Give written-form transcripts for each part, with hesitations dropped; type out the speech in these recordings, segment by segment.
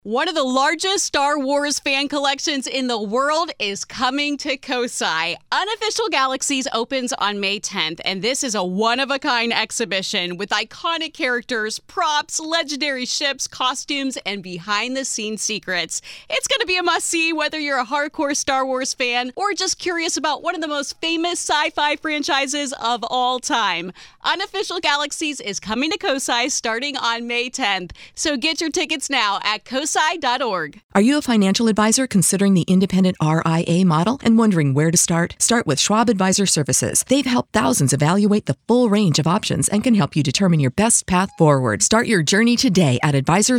One of the largest Star Wars fan collections in the world is coming to Kosai. Unofficial Galaxies opens on May 10th, and this is a one-of-a-kind exhibition with iconic characters, props, legendary ships, costumes, and behind-the-scenes secrets. It's going to be a must-see whether you're a hardcore Star Wars fan or just curious about one of the most famous sci-fi franchises of all time. Unofficial Galaxies is coming to Kosai starting on May 10th, so get your tickets now at kosai.org. Are you a financial advisor considering the independent RIA model and wondering where to start? Start with Schwab Advisor Services. They've helped thousands evaluate the full range of options and can help you determine your best path forward. Start your journey today at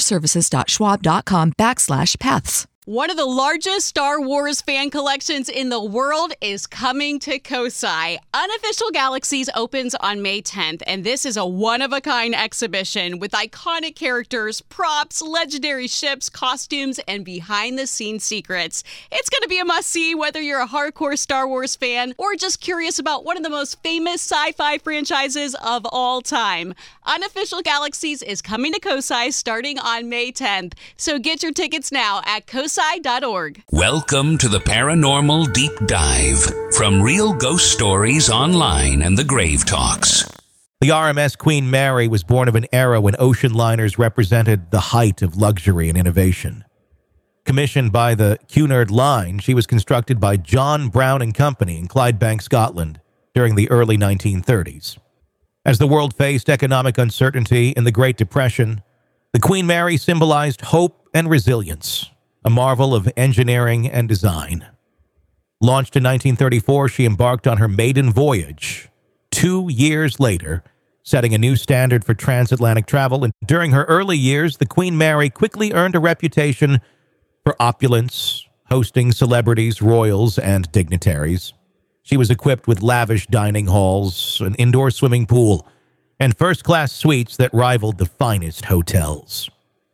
advisorservices.schwab.com/paths. One of the largest Star Wars fan collections in the world is coming to Kosai. Unofficial Galaxies opens on May 10th, and this is a one-of-a-kind exhibition with iconic characters, props, legendary ships, costumes, and behind-the-scenes secrets. It's going to be a must-see whether you're a hardcore Star Wars fan or just curious about one of the most famous sci-fi franchises of all time. Unofficial Galaxies is coming to Kosai starting on May 10th, so get your tickets now at kosai.org. Welcome to the Paranormal Deep Dive from Real Ghost Stories Online and the Grave Talks. The RMS Queen Mary was born of an era when ocean liners represented the height of luxury and innovation. Commissioned by the Cunard Line, she was constructed by John Brown and Company in Clydebank, Scotland, during the early 1930s. As the world faced economic uncertainty in the Great Depression, the Queen Mary symbolized hope and resilience, a marvel of engineering and design. Launched in 1934, she embarked on her maiden voyage 2 years later, setting a new standard for transatlantic travel. And during her early years, the Queen Mary quickly earned a reputation for opulence, hosting celebrities, royals, and dignitaries. She was equipped with lavish dining halls, an indoor swimming pool, and first-class suites that rivaled the finest hotels.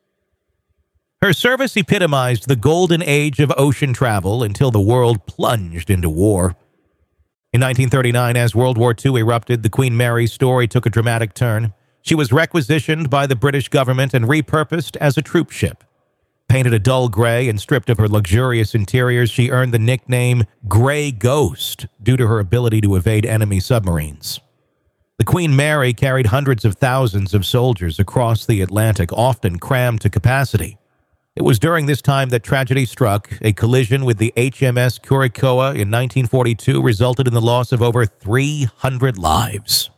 Her service epitomized the golden age of ocean travel until the world plunged into war. In 1939, as World War II erupted, the Queen Mary's story took a dramatic turn. She was requisitioned by the British government and repurposed as a troop ship. Painted a dull gray and stripped of her luxurious interiors, she earned the nickname Grey Ghost due to her ability to evade enemy submarines. The Queen Mary carried hundreds of thousands of soldiers across the Atlantic, often crammed to capacity. It was during this time that tragedy struck. A collision with the HMS Curaçao in 1942 resulted in the loss of over 300 lives.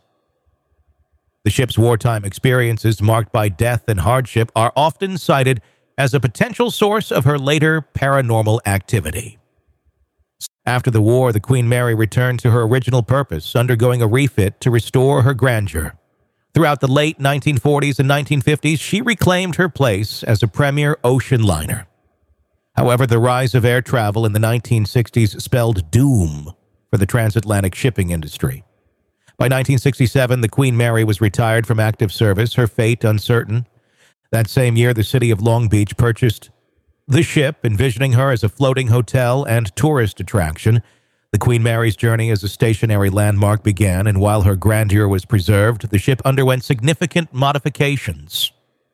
The ship's wartime experiences, marked by death and hardship, are often cited as a potential source of her later paranormal activity. After the war, the Queen Mary returned to her original purpose, undergoing a refit to restore her grandeur. Throughout the late 1940s and 1950s, she reclaimed her place as a premier ocean liner. However, the rise of air travel in the 1960s spelled doom for the transatlantic shipping industry. By 1967, the Queen Mary was retired from active service, her fate uncertain. That same year, the city of Long Beach purchased the ship, envisioning her as a floating hotel and tourist attraction. The Queen Mary's journey as a stationary landmark began, and while her grandeur was preserved, the ship underwent significant modifications.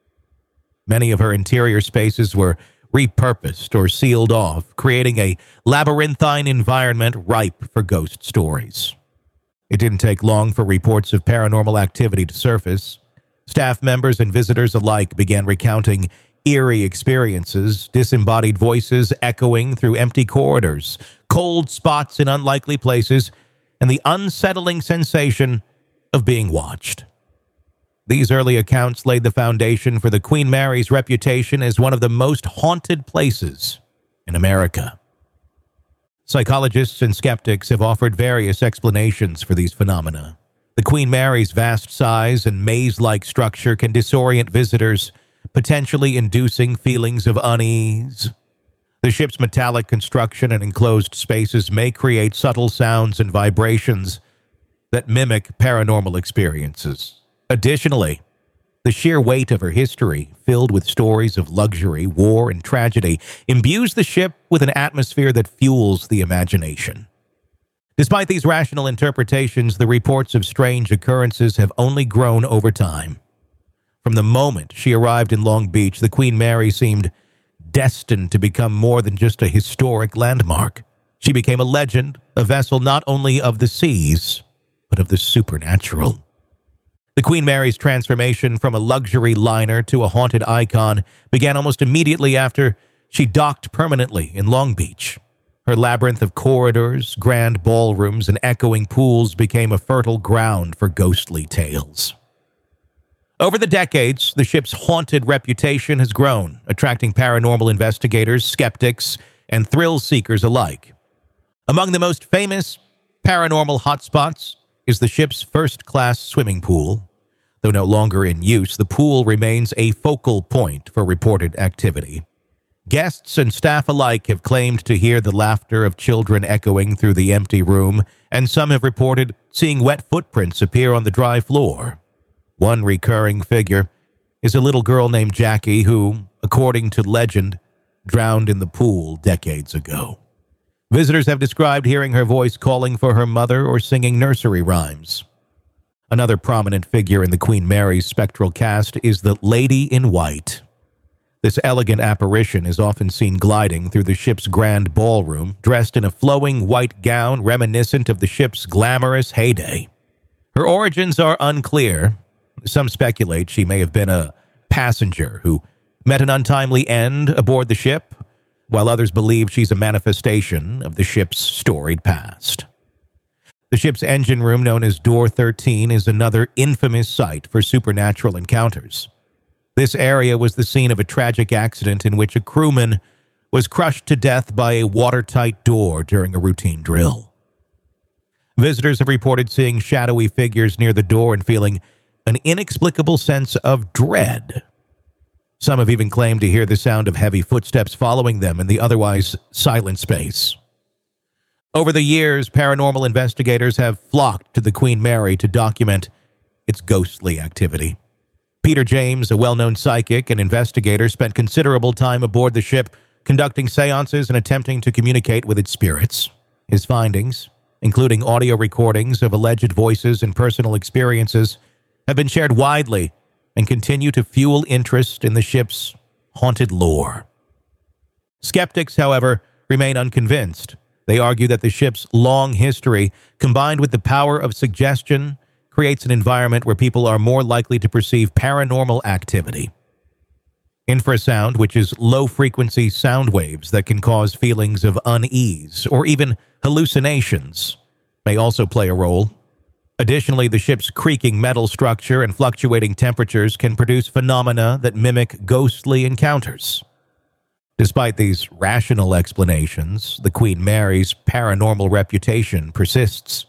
Many of her interior spaces were repurposed or sealed off, creating a labyrinthine environment ripe for ghost stories. It didn't take long for reports of paranormal activity to surface. Staff members and visitors alike began recounting eerie experiences, disembodied voices echoing through empty corridors, cold spots in unlikely places, and the unsettling sensation of being watched. These early accounts laid the foundation for the Queen Mary's reputation as one of the most haunted places in America. Psychologists and skeptics have offered various explanations for these phenomena. The Queen Mary's vast size and maze-like structure can disorient visitors, potentially inducing feelings of unease. The ship's metallic construction and enclosed spaces may create subtle sounds and vibrations that mimic paranormal experiences. Additionally, the sheer weight of her history, filled with stories of luxury, war, and tragedy, imbues the ship with an atmosphere that fuels the imagination. Despite these rational interpretations, the reports of strange occurrences have only grown over time. From the moment she arrived in Long Beach, the Queen Mary seemed destined to become more than just a historic landmark. She became a legend, a vessel not only of the seas, but of the supernatural. The Queen Mary's transformation from a luxury liner to a haunted icon began almost immediately after she docked permanently in Long Beach. Her labyrinth of corridors, grand ballrooms, and echoing pools became a fertile ground for ghostly tales. Over the decades, the ship's haunted reputation has grown, attracting paranormal investigators, skeptics, and thrill-seekers alike. Among the most famous paranormal hotspots is the ship's first-class swimming pool. Though no longer in use, the pool remains a focal point for reported activity. Guests and staff alike have claimed to hear the laughter of children echoing through the empty room, and some have reported seeing wet footprints appear on the dry floor. One recurring figure is a little girl named Jackie who, according to legend, drowned in the pool decades ago. Visitors have described hearing her voice calling for her mother or singing nursery rhymes. Another prominent figure in the Queen Mary's spectral cast is the Lady in White. This elegant apparition is often seen gliding through the ship's grand ballroom, dressed in a flowing white gown reminiscent of the ship's glamorous heyday. Her origins are unclear. Some speculate she may have been a passenger who met an untimely end aboard the ship, while others believe she's a manifestation of the ship's storied past. The ship's engine room, known as Door 13, is another infamous site for supernatural encounters. This area was the scene of a tragic accident in which a crewman was crushed to death by a watertight door during a routine drill. Visitors have reported seeing shadowy figures near the door and feeling an inexplicable sense of dread. Some have even claimed to hear the sound of heavy footsteps following them in the otherwise silent space. Over the years, paranormal investigators have flocked to the Queen Mary to document its ghostly activity. Peter James, a well-known psychic and investigator, spent considerable time aboard the ship conducting seances and attempting to communicate with its spirits. His findings, including audio recordings of alleged voices and personal experiences, have been shared widely and continue to fuel interest in the ship's haunted lore. Skeptics, however, remain unconvinced. They argue that the ship's long history, combined with the power of suggestion, creates an environment where people are more likely to perceive paranormal activity. Infrasound, which is low-frequency sound waves that can cause feelings of unease or even hallucinations, may also play a role. Additionally, the ship's creaking metal structure and fluctuating temperatures can produce phenomena that mimic ghostly encounters. Despite these rational explanations, the Queen Mary's paranormal reputation persists.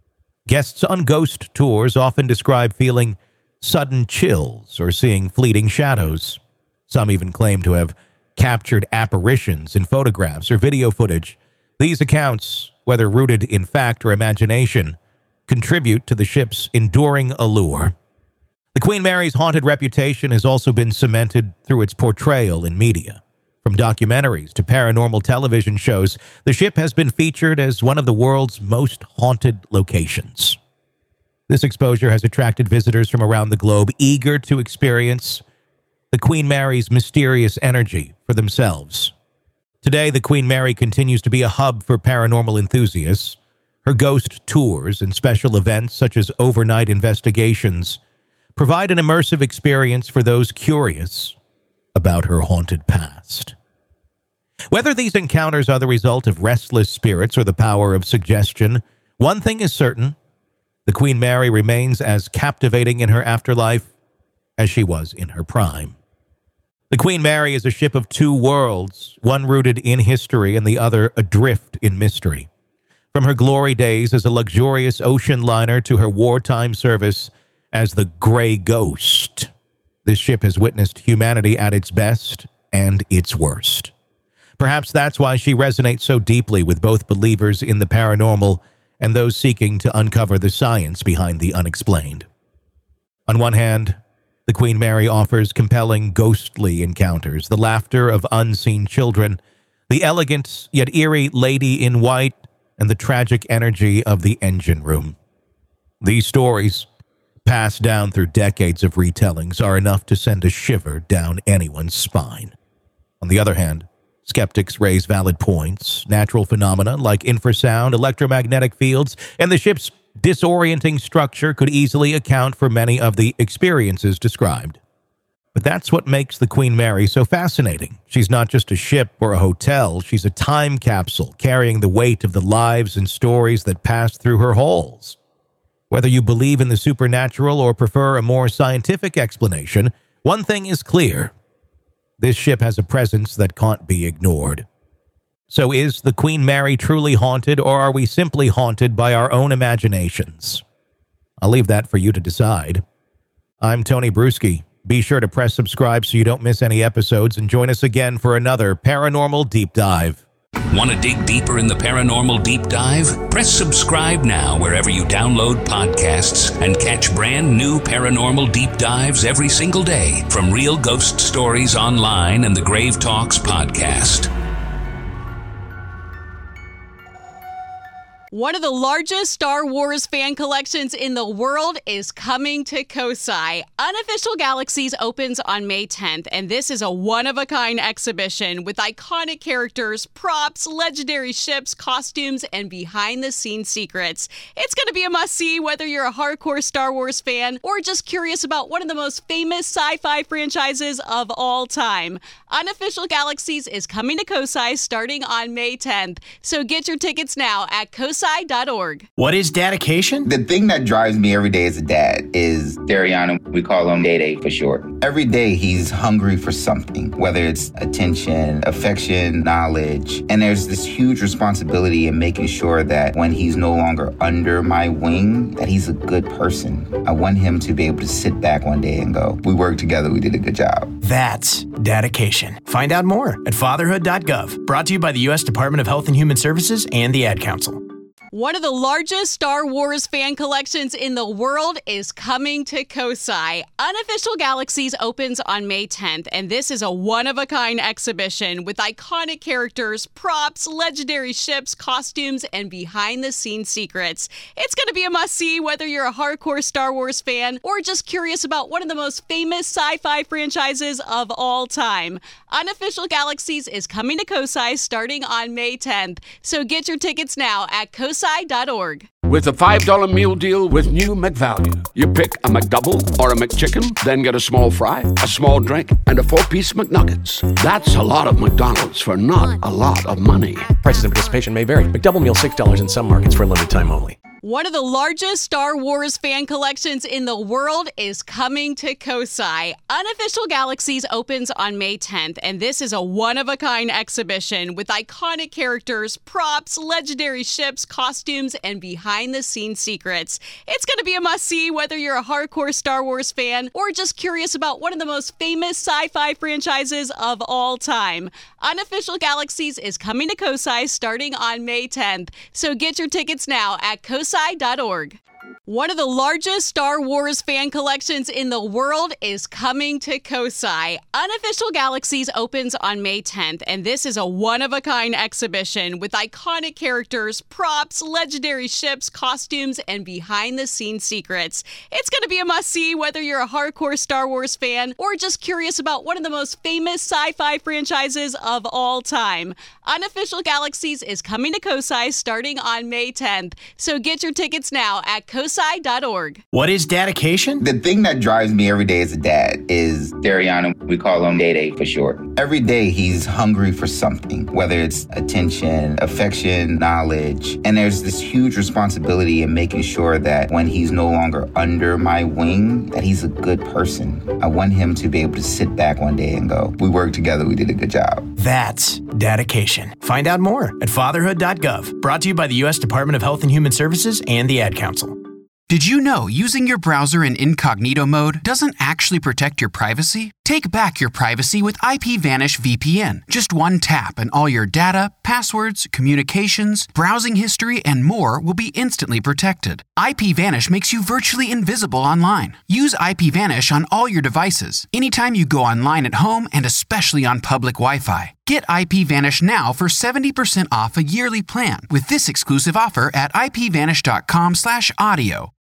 Guests on ghost tours often describe feeling sudden chills or seeing fleeting shadows. Some even claim to have captured apparitions in photographs or video footage. These accounts, whether rooted in fact or imagination, contribute to the ship's enduring allure. The Queen Mary's haunted reputation has also been cemented through its portrayal in media. From documentaries to paranormal television shows, the ship has been featured as one of the world's most haunted locations. This exposure has attracted visitors from around the globe eager to experience the Queen Mary's mysterious energy for themselves. Today, the Queen Mary continues to be a hub for paranormal enthusiasts. Her ghost tours and special events, such as overnight investigations, provide an immersive experience for those curious about her haunted past. Whether these encounters are the result of restless spirits or the power of suggestion, one thing is certain: the Queen Mary remains as captivating in her afterlife as she was in her prime. The Queen Mary is a ship of two worlds, one rooted in history and the other adrift in mystery. From her glory days as a luxurious ocean liner to her wartime service as the Grey Ghost, this ship has witnessed humanity at its best and its worst. Perhaps that's why she resonates so deeply with both believers in the paranormal and those seeking to uncover the science behind the unexplained. On one hand, the Queen Mary offers compelling ghostly encounters, the laughter of unseen children, the elegant yet eerie Lady in White, and the tragic energy of the engine room. These stories, passed down through decades of retellings, are enough to send a shiver down anyone's spine. On the other hand, skeptics raise valid points. Natural phenomena like infrasound, electromagnetic fields, and the ship's disorienting structure could easily account for many of the experiences described. But that's what makes the Queen Mary so fascinating. She's not just a ship or a hotel, she's a time capsule carrying the weight of the lives and stories that passed through her halls. Whether you believe in the supernatural or prefer a more scientific explanation, one thing is clear. This ship has a presence that can't be ignored. So is the Queen Mary truly haunted, or are we simply haunted by our own imaginations? I'll leave that for you to decide. I'm Tony Bruschi. Be sure to press subscribe so you don't miss any episodes, and join us again for another Paranormal Deep Dive. Want to dig deeper in the Paranormal Deep Dive? Press subscribe now wherever you download podcasts and catch brand new Paranormal Deep Dives every single day from Real Ghost Stories Online and the Grave Talks podcast. One of the largest Star Wars fan collections in the world is coming to Kosai. Unofficial Galaxies opens on May 10th, and this is a one-of-a-kind exhibition with iconic characters, props, legendary ships, costumes, and behind-the-scenes secrets. It's going to be a must-see whether you're a hardcore Star Wars fan or just curious about one of the most famous sci-fi franchises of all time. Unofficial Galaxies is coming to Kosai starting on May 10th, so get your tickets now at kosai.org. What is dedication? The thing that drives me every day as a dad is Dariano. We call him Day for short. Every day he's hungry for something, whether it's attention, affection, knowledge. And there's this huge responsibility in making sure that when he's no longer under my wing, that he's a good person. I want him to be able to sit back one day and go, we worked together, we did a good job. That's dedication. Find out more at fatherhood.gov. Brought to you by the U.S. Department of Health and Human Services and the Ad Council. One of the largest Star Wars fan collections in the world is coming to Kosai. Unofficial Galaxies opens on May 10th, and this is a one-of-a-kind exhibition with iconic characters, props, legendary ships, costumes, and behind-the-scenes secrets. It's going to be a must-see whether you're a hardcore Star Wars fan or just curious about one of the most famous sci-fi franchises of all time. Unofficial Galaxies is coming to Kosai starting on May 10th, so get your tickets now at kosai.org. With a $5 meal deal with new McValue. You pick a McDouble or a McChicken, then get a small fry, a small drink, and a 4-piece McNuggets. That's a lot of McDonald's for not a lot of money. Prices and participation may vary. McDouble meal $6 in some markets for a limited time only. One of the largest Star Wars fan collections in the world is coming to Kosai. Unofficial Galaxies opens on May 10th, and this is a one-of-a-kind exhibition with iconic characters, props, legendary ships, costumes, and behind-the-scenes secrets. It's going to be a must-see whether you're a hardcore Star Wars fan or just curious about one of the most famous sci-fi franchises of all time. Unofficial Galaxies is coming to Kosai starting on May 10th, so get your tickets now at kosai.org. One of the largest Star Wars fan collections in the world is coming to Kosai. Unofficial Galaxies opens on May 10th, and this is a one-of-a-kind exhibition with iconic characters, props, legendary ships, costumes, and behind-the-scenes secrets. It's going to be a must-see whether you're a hardcore Star Wars fan or just curious about one of the most famous sci-fi franchises of all time. Unofficial Galaxies is coming to Kosai starting on May 10th, so get your tickets now at kosai.org. What is dedication? The thing that drives me every day as a dad is Dariano. We call him Day for short. Every day he's hungry for something, whether it's attention, affection, knowledge. And there's this huge responsibility in making sure that when he's no longer under my wing, that he's a good person. I want him to be able to sit back one day and go, we worked together, we did a good job. That's dedication. Find out more at fatherhood.gov. Brought to you by the U.S. Department of Health and Human Services and the Ad Council. Did you know using your browser in incognito mode doesn't actually protect your privacy? Take back your privacy with IPVanish VPN. Just one tap and all your data, passwords, communications, browsing history, and more will be instantly protected. IPVanish makes you virtually invisible online. Use IPVanish on all your devices, anytime you go online at home and especially on public Wi-Fi. Get IPVanish now for 70% off a yearly plan with this exclusive offer at ipvanish.com/audio.